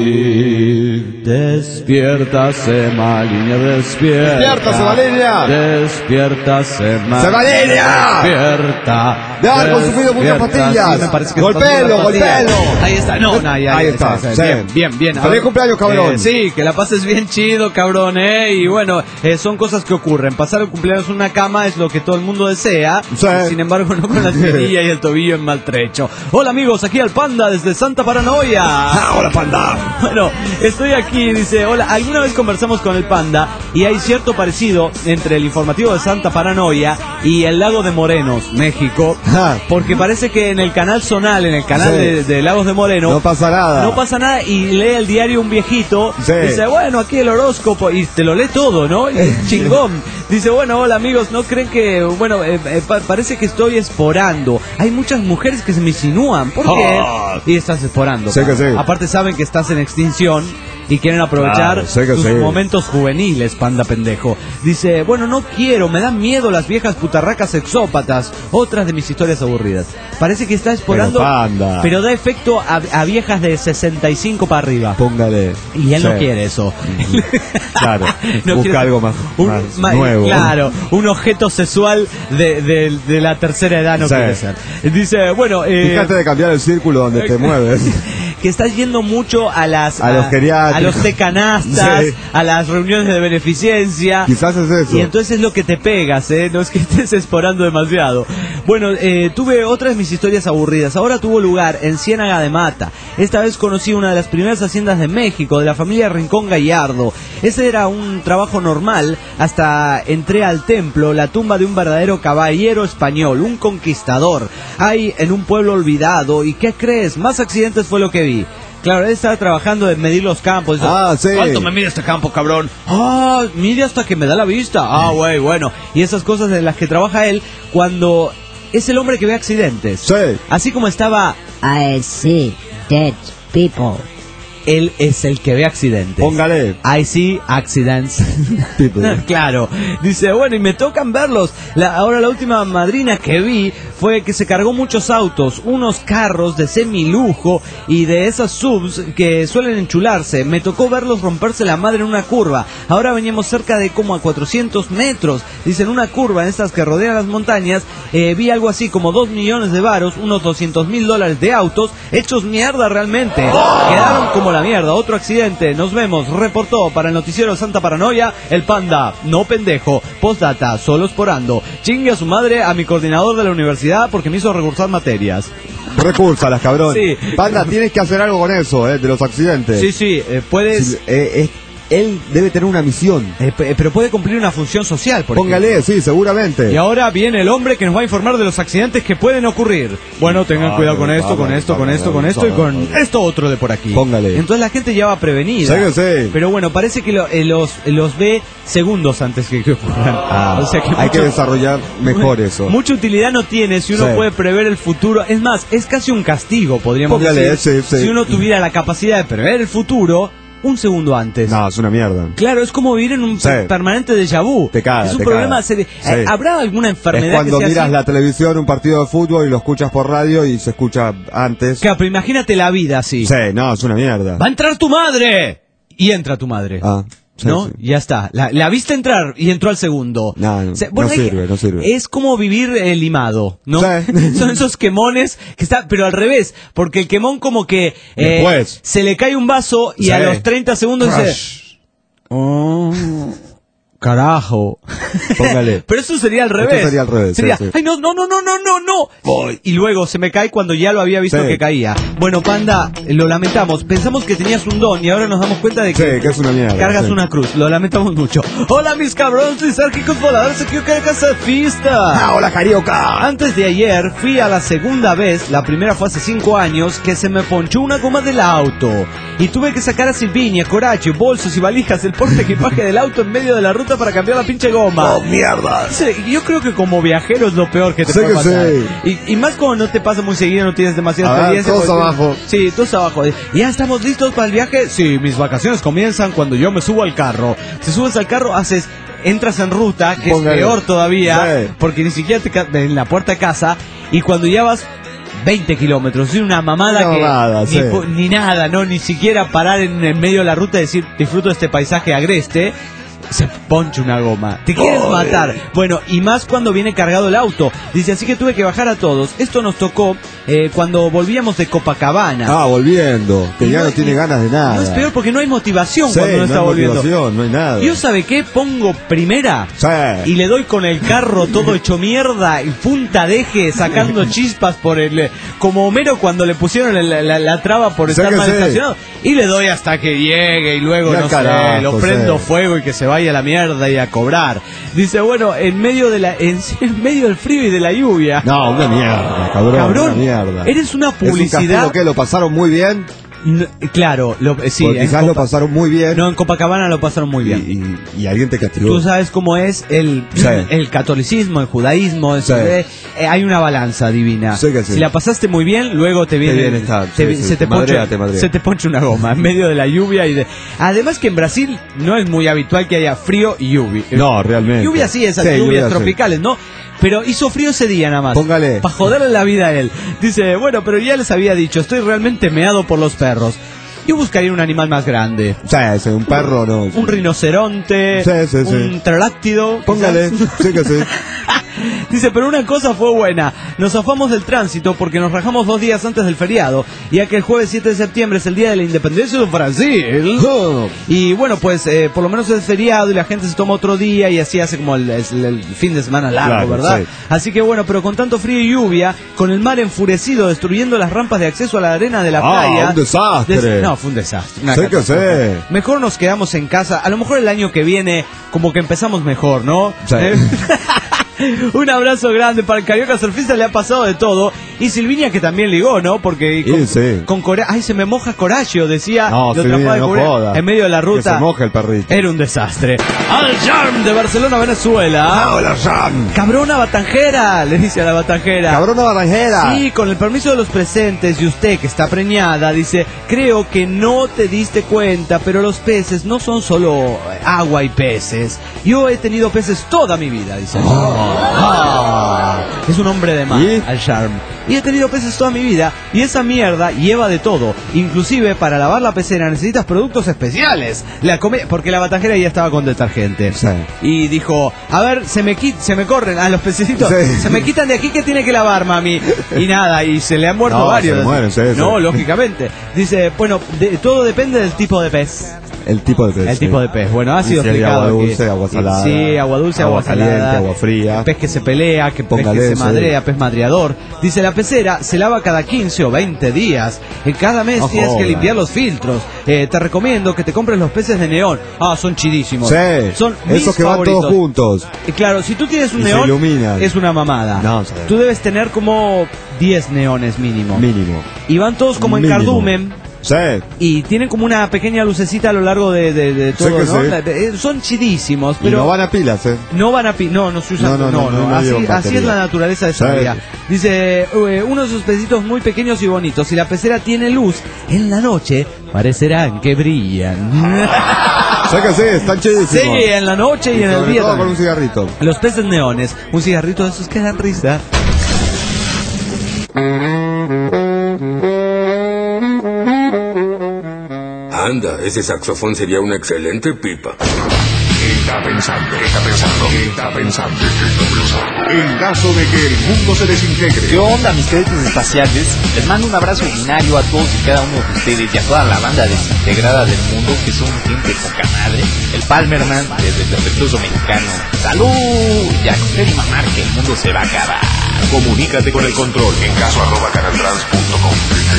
ti. Despierta, Semalinea, despierta. Despierta, Semalinea. Despierta, Semalinea. Semalinea. Despierta. De haber consumido muchas pastillas. Sí, me parece que golpelo. Ahí está, no, ya, ahí está. Sí. Bien. Feliz cumpleaños, cabrón. Sí, que la pases bien chido, cabrón, Y bueno, son cosas que ocurren. Pasar el cumpleaños en una cama es lo que todo el mundo desea. Sí. Sin embargo, no con la espinilla y el tobillo en maltrecho. Hola, amigos, aquí al Panda desde Santa Paranoia. Hola, Panda. Bueno, estoy aquí, dice, hola, alguna vez conversamos con el Panda y hay cierto parecido entre el informativo de Santa Paranoia y el Lago de Morenos, México, porque parece que en el canal zonal, en el canal de Lagos de Moreno, no pasa nada y lee el diario un viejito, sí. Dice, bueno, aquí el horóscopo, y te lo lee todo, ¿no? Y chingón. Dice, bueno, hola amigos, ¿no creen que, bueno, parece que estoy esporando? Hay muchas mujeres que se me insinúan, ¿por qué? Y estás esporando. Sé que sí. Aparte saben que estás en extinción y quieren aprovechar sus momentos juveniles, Panda pendejo. Dice, bueno, no quiero, me dan miedo las viejas putarracas sexópatas. Otras de mis historias aburridas. Parece que está esporando, pero da efecto a viejas de 65 para arriba. Póngale. Y él no quiere eso. Claro, no busca algo más nuevo. Claro, un objeto sexual de la tercera edad no quiere ser. Dice, bueno... fíjate de cambiar el círculo donde te mueves. Que estás yendo mucho a los tecanastas, a las reuniones de beneficencia. Quizás es eso. Y entonces es lo que te pegas, no es que estés esporando demasiado. Bueno, tuve otra de mis historias aburridas. Ahora tuvo lugar en Ciénaga de Mata. Esta vez conocí una de las primeras haciendas de México, de la familia Rincón Gallardo. Ese era un trabajo normal hasta entré al templo, la tumba de un verdadero caballero español, un conquistador. Hay en un pueblo olvidado. ¿Y qué crees? Más accidentes fue lo que vi. Claro, él estaba trabajando en medir los campos. Sí. ¿Cuánto me mide este campo, cabrón? Mide hasta que me da la vista. Güey, bueno. Y esas cosas en las que trabaja él cuando es el hombre que ve accidentes. Sí. Así como estaba I see dead people. Él es el que ve accidentes. Póngale. I see accidents. Claro. Dice, bueno, y me tocan verlos. Ahora la última madrina que vi fue que se cargó muchos autos, unos carros de semilujo y de esas subs que suelen enchularse. Me tocó verlos romperse la madre en una curva. Ahora veníamos cerca de como a 400 metros. Dicen, una curva en estas que rodean las montañas. Vi algo así como 2 millones de varos, unos $200,000 de autos hechos mierda realmente. Quedaron como la mierda. Otro accidente. Nos vemos. Reportó para el noticiero Santa Paranoia el Panda. No pendejo. Postdata. Solos por ando. Chingue a su madre a mi coordinador de la universidad porque me hizo recursar materias. Recúrsalas, cabrón. Sí. Panda, tienes que hacer algo con eso, de los accidentes. Sí, puedes... Él debe tener una misión. Pero puede cumplir una función social, por Póngale, ejemplo. sí, seguramente. Y ahora viene el hombre que nos va a informar de los accidentes que pueden ocurrir. Bueno, tengan cuidado con esto, con esto, con esto, con esto y con esto otro de por aquí. Póngale. Entonces la gente ya va prevenida. Sí. Pero bueno, parece que los ve segundos antes que ocurran. O sea que hay que desarrollar mejor eso. Mucha utilidad no tiene si uno puede prever el futuro. Es más, es casi un castigo, podríamos decir. Sí. Si uno tuviera la capacidad de prever el futuro un segundo antes. No, es una mierda. Claro, es como vivir en un permanente déjà vu. Te cagas, es un problema serio. ¿Habrá alguna enfermedad? Es cuando que sea miras así? la televisión, un partido de fútbol y lo escuchas por radio y se escucha antes. Claro, pero imagínate la vida así. Sí, no, es una mierda. ¡Va a entrar tu madre! Y entra tu madre. Sí, ¿no? sí. Ya está. La viste entrar y entró al segundo. No, O sea, bueno, no sirve. Es como vivir limado, ¿no? Sí. Son esos quemones que está, pero al revés, porque el quemón como que Después. se le cae un vaso y a los 30 segundos dice, oh, carajo. Póngale. Pero eso sería al revés. Esto sería al revés. Sería, sí. ay, no. Y luego se me cae cuando ya lo había visto que caía. Bueno, Panda, lo lamentamos. Pensamos que tenías un don y ahora nos damos cuenta de que es una mierda. cargas una cruz. Lo lamentamos mucho. Hola, mis cabrones lisérgicos voladores. Aquí que casa fiesta. Hola, Carioca. Antes de ayer fui a la segunda vez. La primera fue hace 5 años que se me ponchó una goma del auto. Y tuve que sacar a Silvinia, Coraje, bolsos y valijas del porte equipaje del auto en medio de la ruta para cambiar la pinche goma. ¡Oh, mierda! Sí, yo creo que como viajero es lo peor que te puede pasar. Y más como no te pasa muy seguido, no tienes demasiada experiencia. Todos abajo. Sí, todos abajo. ¿Ya estamos listos para el viaje? Sí, mis vacaciones comienzan cuando yo me subo al carro. Si subes al carro, entras en ruta, que Póngale. es peor todavía, porque ni siquiera en la puerta de casa, y cuando ya vas 20 kilómetros, es una mamada ni nada, no, ni siquiera parar en medio de la ruta y decir, disfruto de este paisaje agreste. Se poncha una goma. Te quieres matar. Bueno, y más cuando viene cargado el auto. Dice, así que tuve que bajar a todos. Esto nos tocó cuando volvíamos de Copacabana. Volviendo. Que ya no tiene ganas de nada. No es peor porque no hay motivación cuando uno está volviendo. No hay nada. Yo, ¿sabe qué? Pongo primera y le doy con el carro todo hecho mierda y punta de eje sacando chispas por el... Como Homero cuando le pusieron la traba por estar mal estacionado. Y le doy hasta que llegue y luego, lo prendo fuego y que se vaya a la mierda y a cobrar. Dice, bueno, en medio del frío y de la lluvia. No, una mierda, cabrón. Una mierda. Eres una publicidad. ¿Es un castigo que lo pasaron muy bien? Claro, sí. Quizás lo pasaron muy bien. No, en Copacabana lo pasaron muy bien. Y alguien te castigó. Tú sabes cómo es el catolicismo, el judaísmo. Hay una balanza divina. Sí. Si la pasaste muy bien, luego te viene. Se te poncha una goma en medio de la lluvia. Además que en Brasil no es muy habitual que haya frío y lluvia. No, realmente. Lluvia sí, esas lluvias tropicales, ¿no? Pero hizo frío ese día nada más. Póngale. Para joderle la vida a él. Dice, bueno, pero ya les había dicho, estoy realmente meado por los perros. Yo buscaría un animal más grande. Sí, un perro, no. Un rinoceronte. Sí. Un pterodáctilo. Póngale. Sí que sí. Dice, pero una cosa fue buena. Nos zafamos del tránsito porque nos rajamos 2 días antes del feriado, ya que el jueves 7 de septiembre es el día de la independencia de Brasil. Y bueno, pues por lo menos es feriado y la gente se toma otro día y así hace como el fin de semana largo, ¿verdad? Sí. Así que bueno, pero con tanto frío y lluvia, con el mar enfurecido destruyendo las rampas de acceso a la arena de la playa. Un desastre. No, fue un desastre. Sí que sí. Mejor nos quedamos en casa. A lo mejor el año que viene como que empezamos mejor, ¿no? Sí. Un abrazo grande para el Carioca Surfista, le ha pasado de todo Y Silvinia que también ligó, ¿no? Porque con ay, se me moja Coraggio, decía. No, Silvinia, no joda. En medio de la ruta. Que se moja el perrito. Era un desastre. Al Charm de Barcelona, Venezuela. Hola, Charm. Cabrona batanjera, le dice a la batanjera. Cabrona batanjera. Sí, con el permiso de los presentes y usted que está preñada, dice, creo que no te diste cuenta, pero los peces no son solo agua y peces. Yo he tenido peces toda mi vida, dice. Es un hombre de mar, Al Charm. Y he tenido peces toda mi vida, y esa mierda lleva de todo. Inclusive para lavar la pecera necesitas productos especiales. Porque la batanjera ya estaba con detergente. Sí. Y dijo, a ver, se me corren a los pececitos. Sí. Se me quitan de aquí que tiene que lavar, mami. Y nada, y se le han muerto varios. Se mueren, sí. No, lógicamente. Dice, bueno, todo depende del tipo de pez. El tipo de pez. El tipo de pez. Bueno, ha sido explicado. Agua dulce, agua salada. Sí, agua dulce, agua caliente, salada. agua fría. Pez que se pelea, pez que se madrea, pez madreador. Dice, la pecera se lava cada 15 o 20 días. En cada mes tienes que limpiar los filtros. Te recomiendo que te compres los peces de neón. Son chidísimos. Sí. Son esos que favoritos. van todos juntos. Claro, si tú tienes un neón, es una mamada. No, tú debes tener como 10 neones mínimo. Y van todos como en cardumen. Sí. Y tienen como una pequeña lucecita a lo largo de todo, ¿no? Son chidísimos, pero y no van a pilas, no van a no se usan, así es la naturaleza de esa vida. Dice, uno de esos pecitos muy pequeños y bonitos, si la pecera tiene luz, en la noche parecerán que brillan. Sé que sí, están chidísimos. Sí, en la noche y en el día todo con un cigarrito. Los peces neones, un cigarrito de esos que dan risa. Anda, ese saxofón sería una excelente pipa. Está pensando. En caso de que el mundo se desintegre. ¿Qué onda, mis créditos espaciales? Les mando un abrazo binario a todos y cada uno de ustedes y a toda la banda desintegrada del mundo, que son gente poca madre. El Palmerman, desde el defectuoso mexicano. ¡Salud! Ya, usted y mamar que el mundo se va a acabar. Comunícate con el control en caso@canaltrans.com.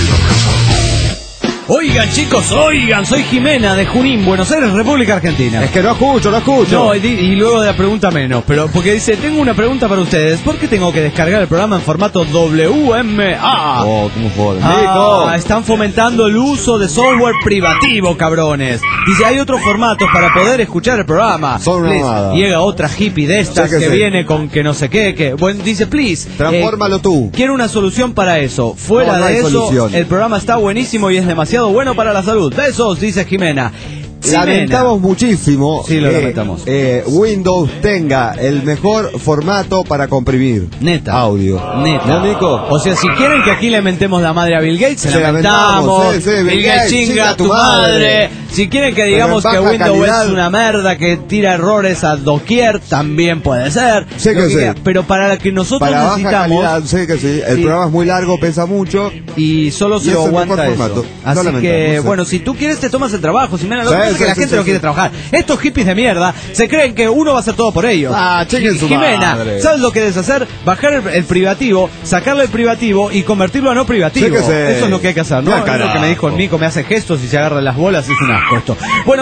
Oigan, chicos, soy Jimena de Junín, Buenos Aires, República Argentina. Es que no escucho. No, y luego de la pregunta menos, pero porque dice, tengo una pregunta para ustedes, ¿por qué tengo que descargar el programa en formato WMA? ¿Cómo joden? Están fomentando el uso de software privativo, cabrones. Dice, hay otros formatos para poder escuchar el programa. Llega otra hippie de estas que viene con que no sé qué, que... Bueno, dice, please. Transfórmalo tú. Quiero una solución para eso. Fuera de eso, solución. El programa está buenísimo y es demasiado bueno para la salud. Besos, dice Jimena. Lamentamos muchísimo lo lamentamos. Windows tenga el mejor formato para comprimir audio. ¿No, Nico? O sea, si quieren que aquí le mentemos la madre a Bill Gates, se lamentamos. Bill Gates chinga a tu madre. Si quieren que digamos que Windows es una merda que tira errores a doquier, también puede ser. Pero para la que nosotros necesitamos, el programa es muy largo, pesa mucho y solo se lo aguanta eso. Así que, bueno, si tú quieres te tomas el trabajo. Si que la gente no quiere trabajar. Estos hippies de mierda se creen que uno va a hacer todo por ellos. Jimena, madre. ¿Sabes lo que debes hacer? Bajar el privativo, sacarle el privativo y convertirlo a no privativo. Eso es lo que hay que hacer, ¿no? Es lo que me dijo Nico, me hace gestos y se agarra las bolas, es un asco esto. Bueno,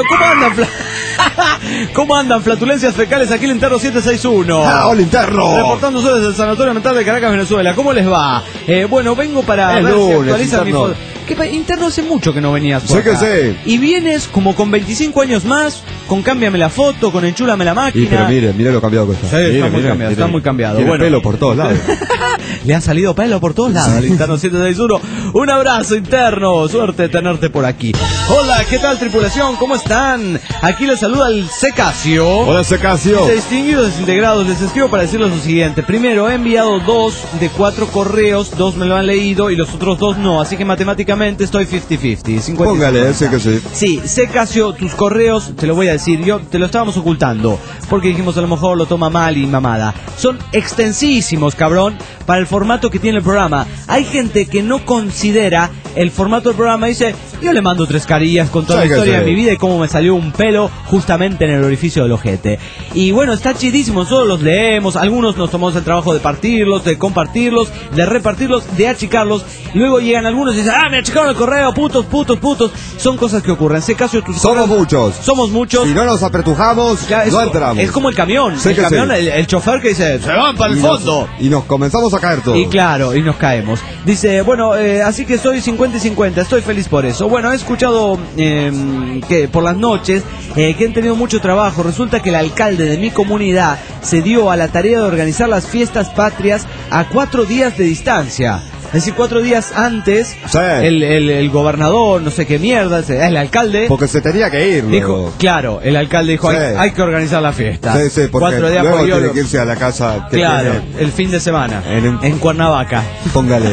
¿cómo andan flatulencias fecales aquí el Interno 761? ¡Hola, Interno! Reportándose desde el Sanatorio Mental de Caracas, Venezuela. ¿Cómo les va? Bueno, vengo para ver si actualizan mi foto. Interno, hace mucho que no venías por acá. Y vienes como con 25 años más, con cámbiame la foto, con enchúlame la máquina. Pero mire lo cambiado que está. Está muy cambiado. Tiene pelo por todos lados. Le ha salido pelo por todos lados al Interno 761. Un abrazo, Interno. Suerte de tenerte por aquí. Hola, ¿qué tal, tripulación? ¿Cómo están? Aquí les saluda el Secasio. Hola, Secasio. Distinguidos desintegrados, les escribo para decirles lo siguiente. Primero, he enviado 2 de 4 correos, 2 me lo han leído y los otros 2 no. Así que matemáticamente estoy 50-50. Póngale, que sí. Sí, Secasio, tus correos, te lo voy a decir, te lo estábamos ocultando, porque dijimos a lo mejor lo toma mal y mamada. Son extensísimos, cabrón, para el formato que tiene el programa. Hay gente que no considera el formato del programa y dice, yo le mando 3 carillas con toda la historia de mi vida y cómo me salió un pelo justamente en el orificio del ojete. Y bueno, está chidísimo, nosotros los leemos, algunos nos tomamos el trabajo de partirlos, de compartirlos, de repartirlos, de achicarlos. Luego llegan algunos y dicen, me achicaron el correo, putos. Son cosas que ocurren. Somos muchos. Somos muchos. Si no nos apretujamos, no entramos. Es como el camión. El chofer que dice, se van para el fondo. Y nos comenzamos a caer todos. Y claro, y nos caemos. Dice, bueno, así que soy 50 y 50, estoy feliz por eso. Bueno, he escuchado que por las noches que han tenido mucho trabajo. Resulta que el alcalde de mi comunidad se dio a la tarea de organizar las fiestas patrias a 4 días de distancia. Es decir, 4 días antes, el gobernador, no sé qué mierda, el alcalde... Porque se tenía que ir. Dijo, claro, el alcalde dijo, hay que organizar la fiesta. Sí, porque 4 días luego tiene que irse a la casa. Claro, el fin de semana, en Cuernavaca. Póngale.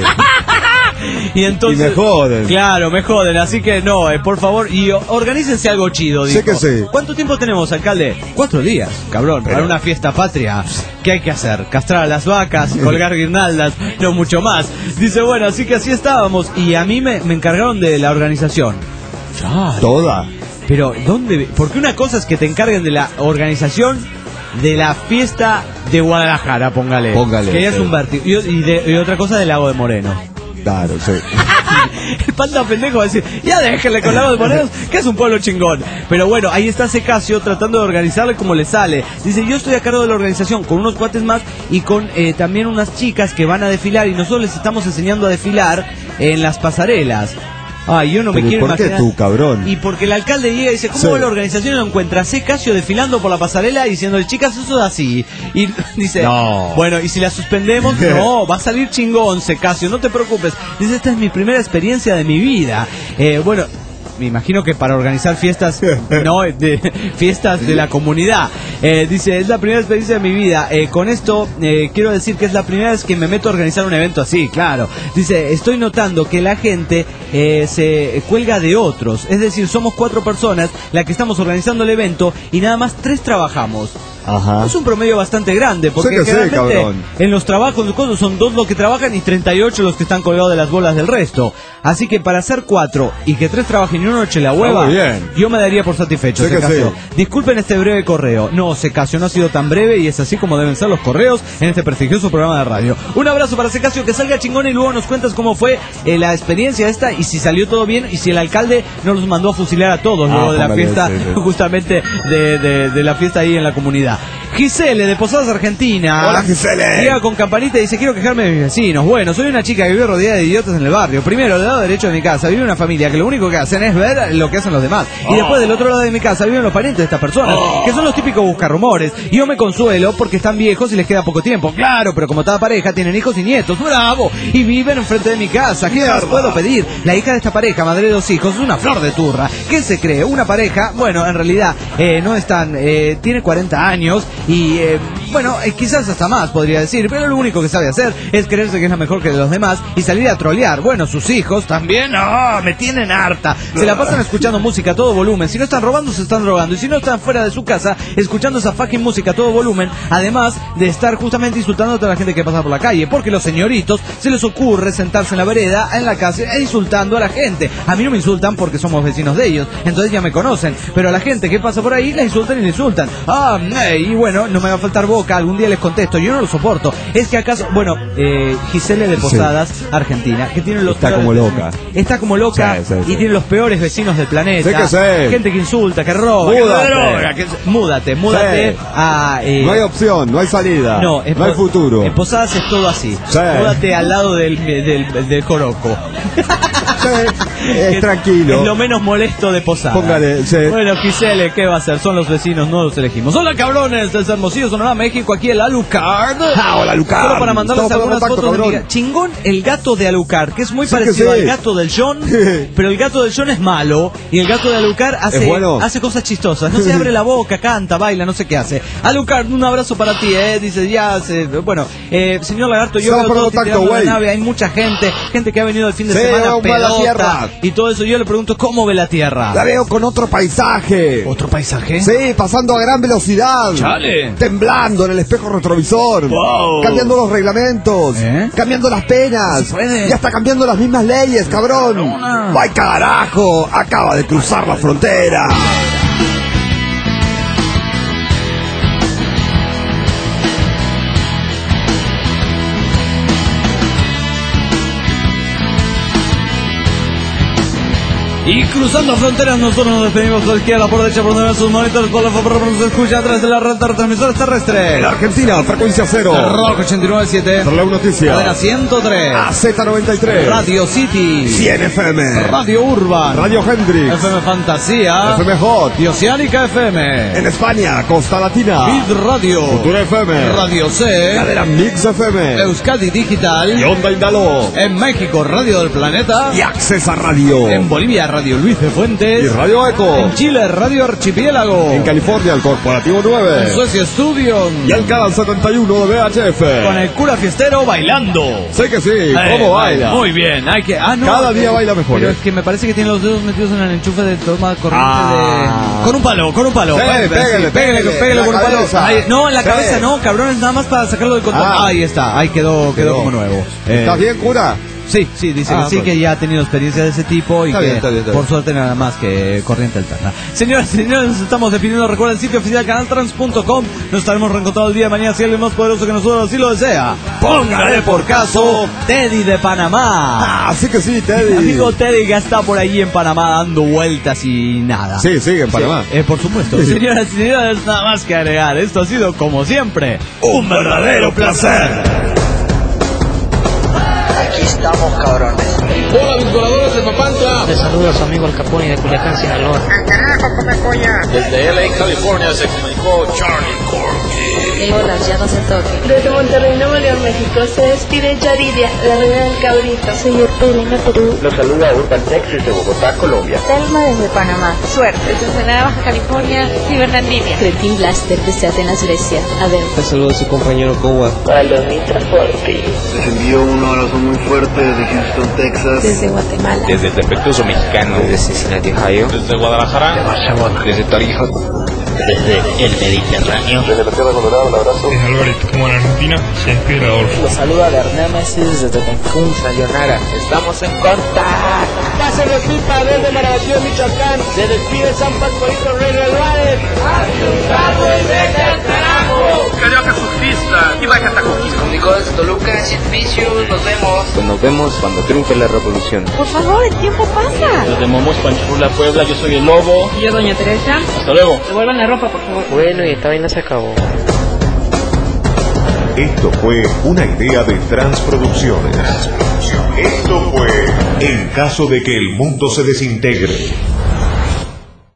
Y entonces, y me joden. Claro, me joden, así que no, por favor, y organícense algo chido, dijo. Sé que sí. ¿Cuánto tiempo tenemos, alcalde? 4 días, cabrón, para una fiesta patria. ¿Qué hay que hacer? Castrar a las vacas, colgar guirnaldas, no mucho más. Dice, bueno, así que así estábamos, y a mí me encargaron de la organización. ¿Toda? Pero, ¿dónde? Porque una cosa es que te encarguen de la organización de la fiesta de Guadalajara, póngale. Que ya es un vértigo. Y otra cosa del Lago de Moreno. Claro, sí. El panda pendejo va a decir, ya déjenle con Lago de Moreno, que es un pueblo chingón. Pero bueno, ahí está Secasio tratando de organizarle como le sale. Dice, yo estoy a cargo de la organización con unos cuates más y con también unas chicas que van a desfilar y nosotros les estamos enseñando a desfilar en las pasarelas. Yo no me quiero imaginar. ¿Por qué tú, cabrón? Y porque el alcalde llega y dice, ¿cómo va la organización? Y lo encuentra Secasio desfilando por la pasarela diciendo, chicas, eso es así. Y dice, bueno, y si la suspendemos, no, va a salir chingón, Secasio, no te preocupes. Dice, esta es mi primera experiencia de mi vida. Bueno, me imagino que para organizar fiestas, fiestas de la comunidad. Dice, es la primera experiencia de mi vida. Con esto quiero decir que es la primera vez que me meto a organizar un evento así, claro. Dice, estoy notando que la gente se cuelga de otros. Es decir, somos 4 personas las que estamos organizando el evento y nada más 3 trabajamos. Ajá. Es un promedio bastante grande, porque generalmente en los trabajos son 2 los que trabajan y 38 los que están colgados de las bolas del resto. Así que para hacer 4 y que 3 trabajen y uno eche la hueva, yo me daría por satisfecho. Disculpen este breve correo. No, Secasio, no ha sido tan breve y es así como deben ser los correos en este prestigioso programa de radio. Un abrazo para Secasio, que salga chingón y luego nos cuentas cómo fue la experiencia esta y si salió todo bien y si el alcalde no los mandó a fusilar a todos luego de la fiesta, justamente de la fiesta ahí en la comunidad. Gisele de Posadas, Argentina. Hola, Gisele. Llega con campanita y dice, quiero quejarme de mis vecinos. Bueno, soy una chica que vive rodeada de idiotas en el barrio. Primero, del lado derecho de mi casa vive una familia que lo único que hacen es ver lo que hacen los demás. Y después, del otro lado de mi casa viven los parientes de estas personas, que son los típicos buscarrumores. Y yo me consuelo porque están viejos y les queda poco tiempo. Claro, pero como toda pareja tienen hijos y nietos. ¡Bravo! Y viven enfrente de mi casa. ¿Qué más puedo pedir? La hija de esta pareja, madre de 2 hijos, es una flor de turra. ¿Qué se cree? Una pareja, bueno, en realidad no es tan... tiene 40 años y... bueno, quizás hasta más podría decir, pero lo único que sabe hacer es creerse que es la mejor que de los demás y salir a trolear. Bueno, sus hijos también, me tienen harta. Se la pasan escuchando música a todo volumen. Si no están robando, se están drogando. Y si no están fuera de su casa, escuchando esa fucking música a todo volumen, además de estar justamente insultando a toda la gente que pasa por la calle. Porque los señoritos se les ocurre sentarse en la vereda, en la casa, e insultando a la gente. A mí no me insultan porque somos vecinos de ellos, entonces ya me conocen. Pero a la gente que pasa por ahí, la insultan y le insultan. Y bueno, no me va a faltar boca, algún día les contesto, yo no lo soporto. Es que acaso, bueno, Gisele de Posadas, Argentina, que tiene los está como loca. Está como loca y tiene los peores vecinos del planeta. Gente que insulta, que roba, múdate a... no hay opción, no hay salida, no hay futuro. En Posadas es todo así. Múdate al lado del Joroco. Es tranquilo. Es lo menos molesto de Posadas. Póngale, bueno, Gisele, ¿qué va a hacer? Son los vecinos, no los elegimos. Hola, cabrones, desde Hermosillo, Sonora, México, aquí el Alucard. Hola, Alucard. Solo para mandarles algunas fotos de mi... Chingón el gato de Alucard, que es muy parecido al gato del John, pero el gato del John es malo y el gato de Alucard hace cosas chistosas. No se abre la boca, canta, baila, no sé qué hace. Alucard, un abrazo para ti, dice, bueno, señor Lagarto, yo veo todo tirando la nave, hay mucha gente que ha venido el fin de semana pelota y todo eso. Yo le pregunto, ¿cómo ve la Tierra? La veo con otro paisaje. ¿Otro paisaje? Sí, pasando a gran velocidad. Chale. temblando en el espejo retrovisor, cambiando los reglamentos, cambiando las penas, ya está cambiando las mismas leyes, cabrón. ¡Ay, carajo! Acaba de cruzar la frontera. Y cruzando fronteras, nosotros nos despedimos por izquierda, por derecha, por donde sus monitores, por la favor, nos escucha a través de la red de retransmisores terrestres. En Argentina, frecuencia 0. Rock 89.7. Troleu Noticias. Cadena 103. AZ93. Radio City. 100 FM. Radio Urban. Radio Hendrix. FM Fantasía. FM Hot. Y Oceánica FM. En España, Costa Latina. Bit Radio. Futura FM. Radio C. Cadena Mix FM. Euskadi Digital. Y Onda Indalo. En México, Radio del Planeta. Y Accesa Radio. En Bolivia, Radio Luis de Fuentes. Y Radio Eco. En Chile, Radio Archipiélago. En California, el Corporativo 9. En Suecia, Studio. Y el Canal 71 de VHF. Con el cura fiestero bailando. Sé que sí. ¿Cómo baila? Muy bien. Hay que... no. Cada día baila mejor. Pero es que me parece que tiene los dedos metidos en el enchufe de toma corriente de... Con un palo. Pégale con un palo. Ahí, no, en la cabeza no, cabrón, es nada más para sacarlo del control. Ahí está, ahí quedó como nuevo. ¿Estás bien, cura? Sí, dice que sí, que ya ha tenido experiencia de ese tipo y está bien. por suerte nada más que corriente alterna. Señoras y señores, nos estamos despidiendo. Recuerden el sitio oficial canaltrans.com. Nos estaremos reencontrando el día de mañana si alguien más poderoso que nosotros así lo desea. Póngale por caso Teddy de Panamá. Así que sí, Teddy. Amigo Teddy que está por ahí en Panamá dando vueltas y nada. Sí, sigue en Panamá. Por supuesto. Señoras y señores, nada más que agregar. Esto ha sido, como siempre, un verdadero placer. Aquí estamos, cabrones. Hola, mis voladores de Papantla. Te saluda su amigo el Capone de Culiacán, Sinaloa. ¡Al carajo, come polla! Desde LA, California, se comunicó Charlie Corky. Hola, ya no se toque. Desde Monterrey, Nuevo León, México, se despide Yaridia, la reina del cabrito. Soy Lima, Perú. Los saluda Urban Texas de Bogotá, Colombia. Telma desde Panamá. Suerte. Desde Ensenada, Baja California y Bernardina. Cretin Blaster desde Atenas, Grecia. A ver. Te saluda su compañero Kowa. Para los transporte. Les envío un abrazo muy fuerte desde Houston, Texas. Desde Guatemala. Desde el defectuoso mexicano. Desde Cincinnati, Ohio. Desde Guadalajara. Desde Tarija. Desde el Mediterráneo. Desde la Tierra Colorada, un abrazo. Desde Alvarito, como en Argentina, se despide Adolfo. Los saluda Bernémesis desde Cancún, Sayonara. Estamos en contacto. Cáceres Pipa desde Marabatío, Michoacán. Se despide San Pascualito Rey del Valle. ¡Asustado y vete al carajo! Carioca surfista y vaya tacoquismo. Comunicó desde Toluca, Cienficios, nos vemos. Pues nos vemos cuando triunfe la revolución. Por favor, el tiempo pasa. Desde Momos, Panchurla, Puebla, yo soy el Lobo. Y yo, Doña Teresa. Hasta luego. Devuelvan la ropa, por favor. Bueno, y esta vaina se acabó. Esto fue una idea de Transproducciones. Esto fue En caso de que el mundo se desintegre.